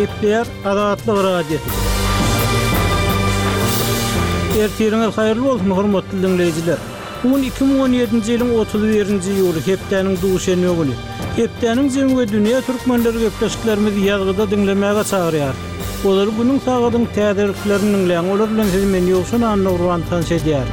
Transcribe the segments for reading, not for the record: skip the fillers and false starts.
Hepler Adatlyk radiosu. Ertiriňiz haýyrly bolsun hormatly dinleýijiler. Bugün 2017-nji ýylyň 31-nji ýyly hepdeniň duşenme güni. Hepdeniň jemgyýe dünýä türkmenleri gepleşiklerimizi ýazgyda dinlemäge çagyrýar. Olar bunyň sagydyň täzirliklerini dinleýän olar bilen men ýoksun anlawran tanış edýär.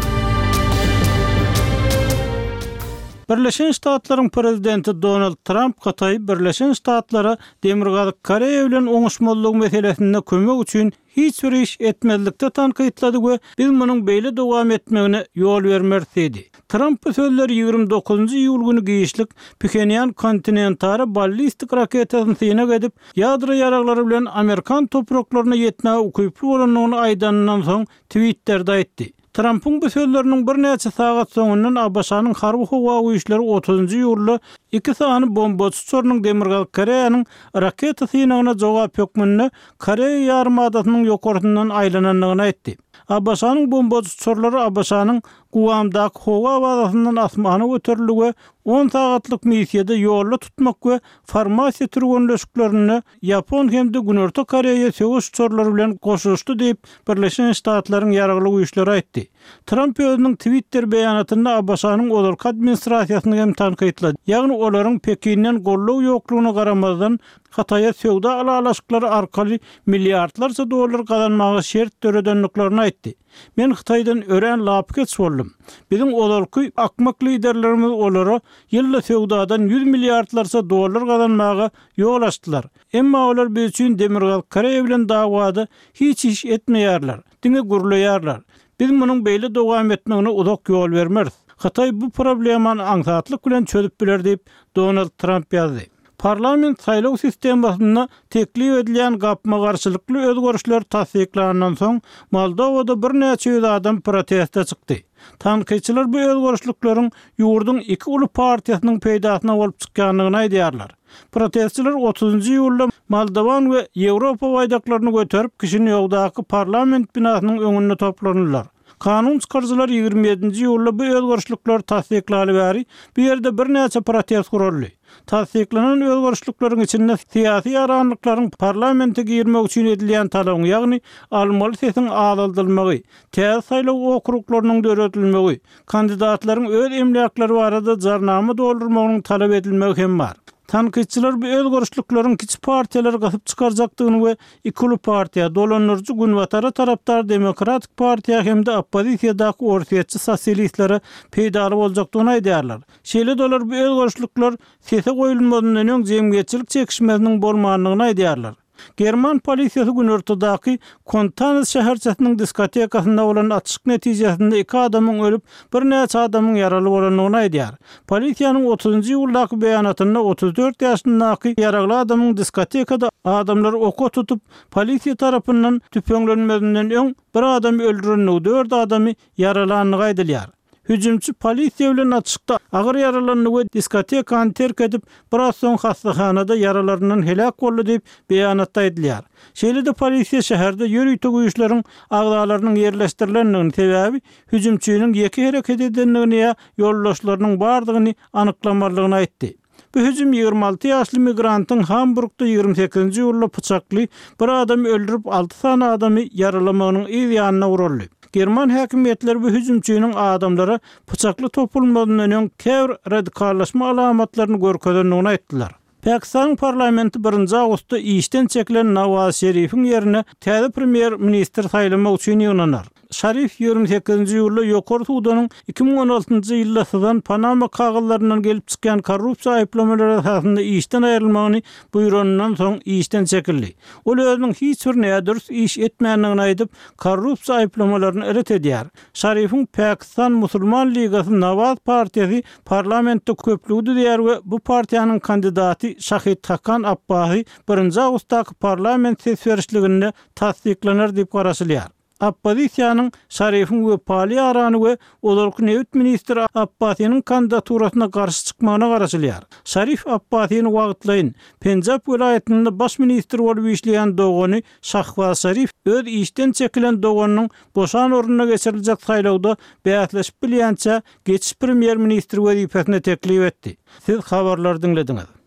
Birleşen Ştatlaryň prezidenti Donald Trump Haty Birleşen Ştatlara Demirgazyk Koreýa bilen oňuşmalyk meselesinde kömek üçin hiç bir iş etmezlikde tanqytlady we biz munyň beýle dowam etmegine ýol bermeris dedi. Trump bu sözleri 29-njy iýul güni giýişlik Pyongyang kontinentara ballistik raketasyny synak edip ýadro ýaraglary bilen Amerikan topraklaryna ýetmäge ukyply bolanyny aýdanyndan soň Twitter'da aýtdy. Trump'un bu sözlerinin bir neçe saat soňundan Abaşanyň harby howa güýçleri 30-njy ýylda 2 sany bomba uçuranyň Demirgazyk Koreýanyň raketa synagyna jogap ýokmyny Koreýa ýarymadasynyň ýokartyndan aýlananlygyny aýtdy. Abaşanyň bomba uçurlary Abaşanyň Guamdaky howa bazasyndan asmana göteriligi 10 saatlyk missiýada ýolda tutmak we farmasiýa türgünleşiklerini Ýapon hemde Günorta Koreýa söwüş uçurlary bilen goşuşdy diýip Birleşen Ştatlaryň ýaragly güýçleri aýtdy. Trump özüniň Twitter beýanatynda Abaşanyň olarky administrasiýasyny hem tanqytlady. Ýagny olaryň Pekinden gollaw ýoklugyna garamazdan Hataýa söwda alalaşyklary arkaly milliardlarça dollar gazanmagy şert töredenliklerini aýtdy. Men Hitaýdan ören lapket boldum. Biziň olarky akmak liderlerimiz olary ýylda söwdadan 100 milliardlarça dollar gazanmagy ýol açdylar. Emma olar biz üçin Demirgazyk Koreýa bilen dawada hiç iş etmeýärler. Diňe gurulaýarlar. Biz munyň beýle dowam etmegine uzak ýol bermeris. Hitaý bu problemany aňsatlyk bilen çözüp biler diýip Donald Trump ýazdy. Parlament saýlaw sistemasyna teklif edilen gapma garşylykly özgörüşler tasdiklanandan soň Moldowada bir neçe ýüz adam protestde çykdy. Tanqyçylar bu özgörüşlikleriň ýurdun iki uly partiýasynyň peýdasyna bolup çykýanlygyny aýdýarlar. Protestçiler 30-njy ýylda Moldowan we Ýewropa waýdaklaryny göterip kişini ýogdaky parlament binasynyň öňünde toplanýarlar. Kanun çykarjylar 27-nji ýylda bu özgörüşlikler tasdiklany bäri bu ýerde bir näçe protest guruldy. Tasdiklanan özgörüşlikleriň içinde siýasy ýaranlyklaryň parlamente girmek üçin edilýän talaby, ýagny almaly sesiň azaldylmagy, täze saýlaw okruklarynyň döretilmegi, kandidatlaryň öz emlakları barada jarnama doldurmagynyň talap edilmegi hem bar. Tanqyçylar bu özgörüşlikleriň kiçi partiýalar gasyp çykarjakdygyny we ikili partiýa dolanyrjy Günwatara tarapdar Demokratik partiýa hemde oppozisiýadaky ortaýatçy sosialistlere peýdary boljakdygyny aýdýarlar. Şeýle dolar bu özgörüşlikler sese goýulmadan öňe jemgyýetçilik çekişmesiniň bolmanlygyny aýdýarlar. German polisiýasy Günortadaky Kontanas şäherçesiniň diskotekasynda bolan atışyk netijesinde 2 adamyň ölüp, bir näçe adamyň ýaraly bolanlygyny aýdýar. Polisiýanyň 30-njy ýyldaky beýanatynda 34 ýaşyndaky ýaragly adamyň diskotekada adamlar oka tutup polisiýa tarapyndan tüpeňlenmesinden öň bir adam öldürenligi, 4 adamy yaralanlygy aýdylýar. Hüjümçi polisiýa bilen atışykda agyr yaralandy we diskotekany terk edip biraz soň hastahanada yaralaryndan helak boldy diýip beýanatda aýdylýar. Şeýle-de polisiýa şäherde ýörüýte güýçleriň agdalarynyň ýerleşdirilenligini sebäbi hüjümçiniň ýeki hereket edenligini ýa ýoldaşlarynyň bardygyny anyklamalygyny aýtdy. Bu hüjüm 26 ýaşly migrantyň Hamburgda 28-nji ýylda pyçakly bir adam öldürüp 6 sany adamy yaralamagynyň ýanyna uruldy. German häkimetleri bu hüjümçiniň adamlara pyçakly topulmadan öňe käwr radikallaşma alamatlaryny görkezdenligini aýtdylar. Pakistan parlamenti 1 awgustda işden çekilen Nawaz Şerifiň ýerine täze premier ministr saýlamak üçin ýygnanar. Şerif 28-nji ýylda ýokary sudanyň 2016-njy ýylda syzan Panama kagyllaryndan gelip çykan korrupsiýa aýplamalary esasında işden aýrylmagyny buýranyndan soň işden çekildi. Ol özüniň hiç bir nädürs iş etmänligini aýdyp korrupsiýa aýplamalaryny eret edýär. Şerifiň Pakistan Musulman Ligasy Nawaz partiýasy parlamentde köplügdi diýär we bu partiýanyň kandidaty Şahid Hakan Abbasi 1 awgustdaky parlament sesverişliginde tasdiklanar diýip garaşylýar. Oppozisiýanyň Şerifiň we Pali arany we olarky näwit ministr Abbasiýanyň kandidaturasyna garşy çykmagyna garaşylýar. Şerif Abbasiýany wagtlaýyn Penjab welaýetinde baş ministr bolup işleýän Dogany Şahbaz Şerif öz işden çekilen Doganyň boşan ornuna geçiriljek saýlawda beýatlaşyp bilýänçe geçiş premier ministr wezipesine teklif etdi. Siz habarlar dinlediňiz.